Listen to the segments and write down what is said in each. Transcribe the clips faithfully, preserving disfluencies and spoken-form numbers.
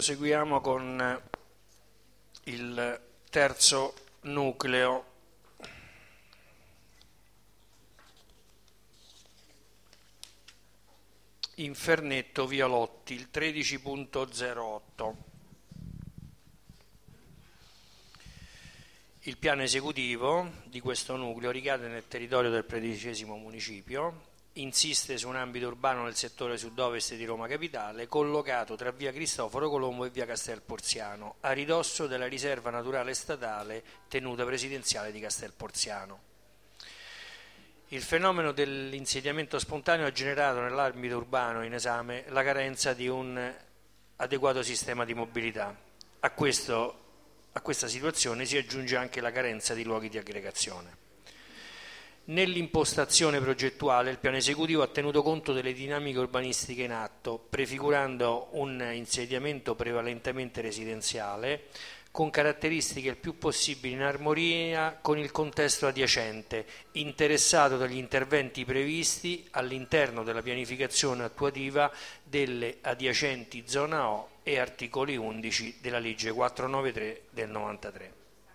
Proseguiamo con il terzo nucleo. Infernetto Violotti, il tredici punto zero otto. Il piano esecutivo di questo nucleo ricade nel territorio del tredicesimo municipio, insiste su un ambito urbano nel settore sud-ovest di Roma Capitale, collocato tra via Cristoforo Colombo e via Castel Porziano, a ridosso della riserva naturale statale tenuta presidenziale di Castel Porziano. Il fenomeno dell'insediamento spontaneo ha generato nell'ambito urbano in esame la carenza di un adeguato sistema di mobilità. A, questo, a questa situazione si aggiunge anche la carenza di luoghi di aggregazione. Nell'impostazione progettuale il piano esecutivo ha tenuto conto delle dinamiche urbanistiche in atto, prefigurando un insediamento prevalentemente residenziale con caratteristiche il più possibile in armonia con il contesto adiacente, interessato dagli interventi previsti all'interno della pianificazione attuativa delle adiacenti zona O e articoli undici della legge quattrocentonovantatré del novantatré.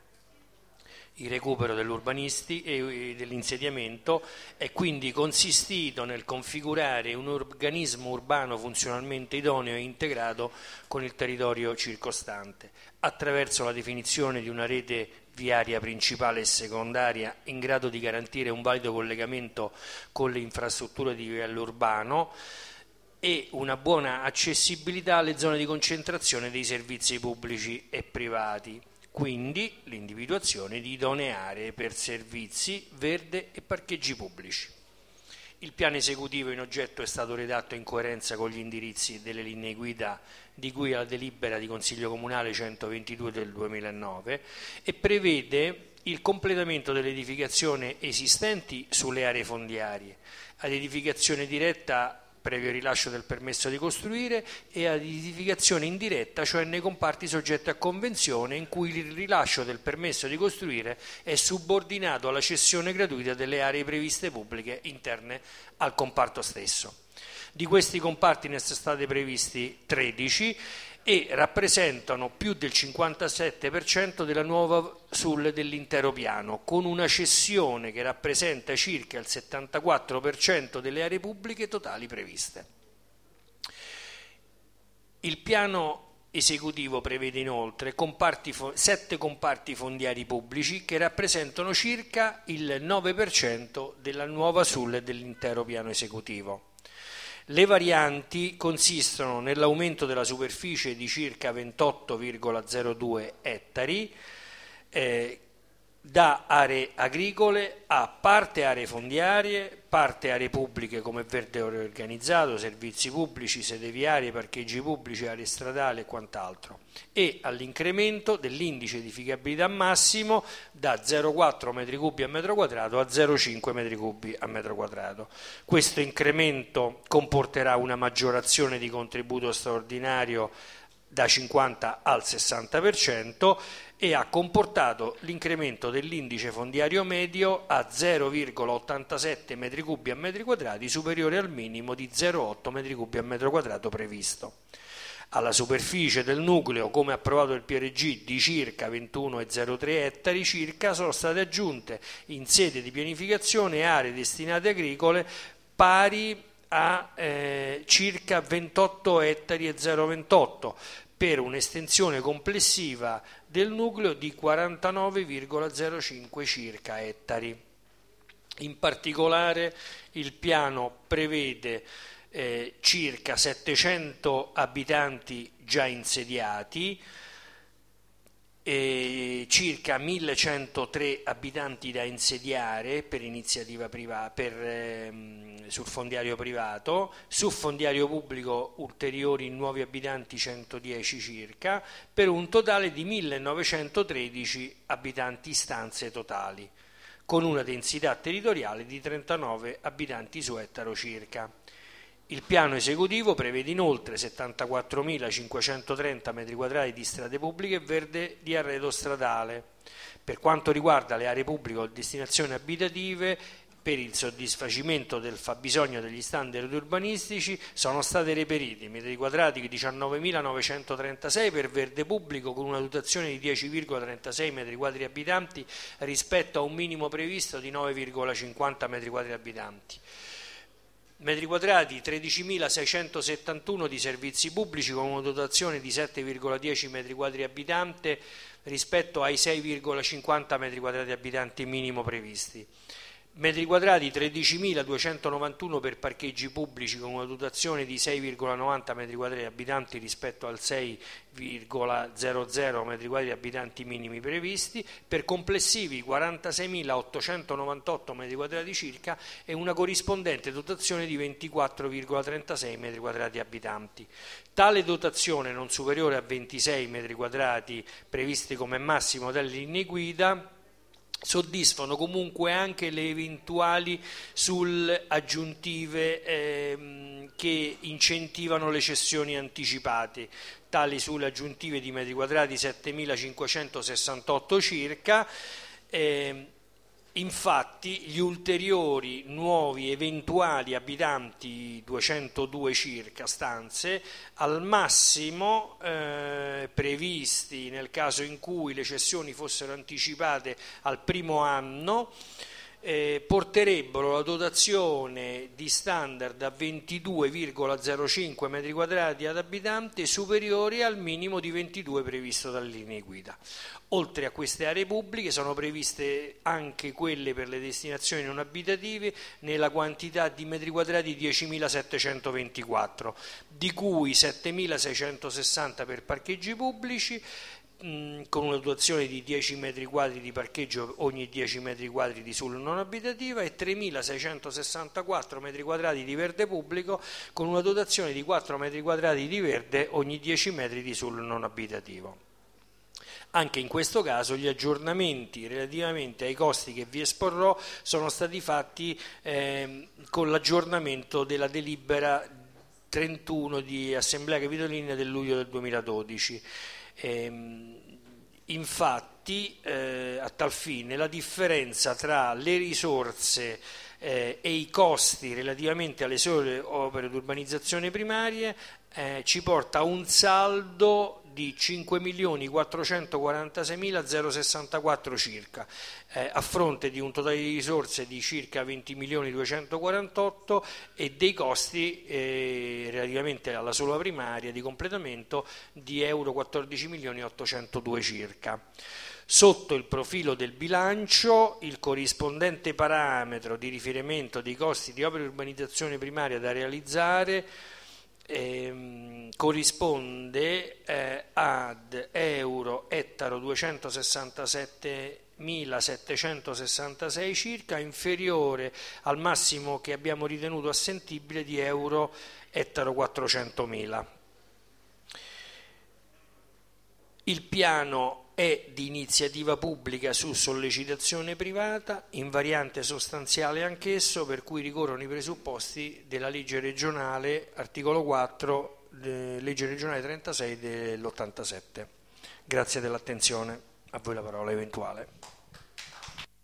Il recupero dell'urbanisti e dell'insediamento è quindi consistito nel configurare un organismo urbano funzionalmente idoneo e integrato con il territorio circostante, attraverso la definizione di una rete viaria principale e secondaria in grado di garantire un valido collegamento con le infrastrutture di livello urbano e una buona accessibilità alle zone di concentrazione dei servizi pubblici e privati. Quindi l'individuazione di idonee aree per servizi, verde e parcheggi pubblici. Il piano esecutivo in oggetto è stato redatto in coerenza con gli indirizzi delle linee guida di cui alla delibera di Consiglio Comunale centoventidue del duemilanove e prevede il completamento delle edificazioni esistenti sulle aree fondiarie, ad edificazione diretta previo rilascio del permesso di costruire e ad edificazione indiretta, cioè nei comparti soggetti a convenzione in cui il rilascio del permesso di costruire è subordinato alla cessione gratuita delle aree previste pubbliche interne al comparto stesso. Di questi comparti ne sono stati previsti tredici e rappresentano più del cinquantasette per cento della nuova S U L dell'intero piano, con una cessione che rappresenta circa il settantaquattro per cento delle aree pubbliche totali previste. Il piano esecutivo prevede inoltre comparti, sette comparti fondiari pubblici che rappresentano circa il nove per cento della nuova S U L dell'intero piano esecutivo. Le varianti consistono nell'aumento della superficie di circa ventotto virgola zero due ettari eh, da aree agricole a parte aree fondiarie, parte aree pubbliche come verde organizzato, servizi pubblici, sede viarie, parcheggi pubblici, aree stradali e quant'altro, e all'incremento dell'indice di edificabilità massimo da zero virgola quattro metri cubi a metro quadrato a zero virgola cinque metri cubi a metro quadrato. Questo incremento comporterà una maggiorazione di contributo straordinario da cinquanta al sessanta per cento e ha comportato l'incremento dell'indice fondiario medio a zero virgola ottantasette metri cubi a metri quadrati, superiore al minimo di zero virgola otto metri cubi a metro quadrato previsto. Alla superficie del nucleo, come approvato il P R G, di circa ventuno virgola zero tre ettari circa, sono state aggiunte in sede di pianificazione aree destinate agricole pari a eh, circa ventotto ettari e zero virgola ventotto, per un'estensione complessiva del nucleo di quarantanove virgola zero cinque circa ettari. In particolare il piano prevede eh, circa settecento abitanti già insediati, e circa millecentotré abitanti da insediare per iniziativa privata, per, ehm, sul fondiario privato, sul fondiario pubblico ulteriori nuovi abitanti centodieci circa, per un totale di millenovecentotredici abitanti stanze totali, con una densità territoriale di trentanove abitanti su ettaro circa. Il piano esecutivo prevede inoltre settantaquattromilacinquecentotrenta metri quadrati di strade pubbliche e verde di arredo stradale. Per quanto riguarda le aree pubbliche o destinazioni abitative, per il soddisfacimento del fabbisogno degli standard urbanistici sono state reperiti metri quadrati diciannovemilanovecentotrentasei per verde pubblico con una dotazione di dieci virgola trentasei metri quadri abitanti rispetto a un minimo previsto di nove virgola cinquanta metri quadri abitanti. Metri quadrati tredicimilaseicentosettantuno di servizi pubblici con una dotazione di sette virgola dieci metri quadri abitante rispetto ai sei virgola cinquanta metri quadrati abitanti minimo previsti. Metri quadrati tredicimiladuecentonovantuno per parcheggi pubblici con una dotazione di sei virgola novanta metri quadrati abitanti rispetto al sei virgola zero zero metri quadrati abitanti minimi previsti, per complessivi quarantaseimilaottocentonovantotto metri quadrati circa e una corrispondente dotazione di ventiquattro virgola trentasei metri quadrati abitanti. Tale dotazione non superiore a ventisei metri quadrati previsti come massimo dalle linee guida soddisfano comunque anche le eventuali sul aggiuntive ehm, che incentivano le cessioni anticipate, tali sulle aggiuntive di metri quadrati settemilacinquecentosessantotto circa. ehm, Infatti gli ulteriori nuovi eventuali abitanti, duecentodue circa stanze, al massimo eh, previsti nel caso in cui le cessioni fossero anticipate al primo anno, eh, porterebbero la dotazione di standard a ventidue virgola zero cinque metri quadrati ad abitante superiori al minimo di ventidue previsto dalle linee guida. Oltre a queste aree pubbliche sono previste anche quelle per le destinazioni non abitative nella quantità di metri quadrati diecimilasettecentoventiquattro, di cui settemilaseicentosessanta per parcheggi pubblici, mh, con una dotazione di dieci metri quadri di parcheggio ogni dieci metri quadri di suolo non abitativa e tremilaseicentosessantaquattro metri quadrati di verde pubblico con una dotazione di quattro metri quadrati di verde ogni dieci metri di suolo non abitativo. Anche in questo caso gli aggiornamenti relativamente ai costi che vi esporrò sono stati fatti eh, con l'aggiornamento della delibera trentuno di Assemblea Capitolina del luglio del duemiladodici. Eh, infatti eh, a tal fine la differenza tra le risorse eh, e i costi relativamente alle sole opere di urbanizzazione primarie eh, ci porta a un saldo di cinque milioni quattrocentoquarantaseimila sessantaquattro circa, eh, a fronte di un totale di risorse di circa venti milioni duecentoquarantotto e dei costi eh, relativamente alla sola primaria di completamento di euro quattordici milioni ottocentodue circa. Sotto il profilo del bilancio, il corrispondente parametro di riferimento dei costi di opere di urbanizzazione primaria da realizzare Eh, corrisponde eh, ad euro ettaro duecentosessantasettemilasettecentosessantasei circa, inferiore al massimo che abbiamo ritenuto assentibile di euro ettaro quattrocentomila. Il piano è di iniziativa pubblica su sollecitazione privata, in variante sostanziale anch'esso, per cui ricorrono i presupposti della legge regionale, articolo quattro, legge regionale trentasei dell'ottantasette. Grazie dell'attenzione, a voi la parola eventuale.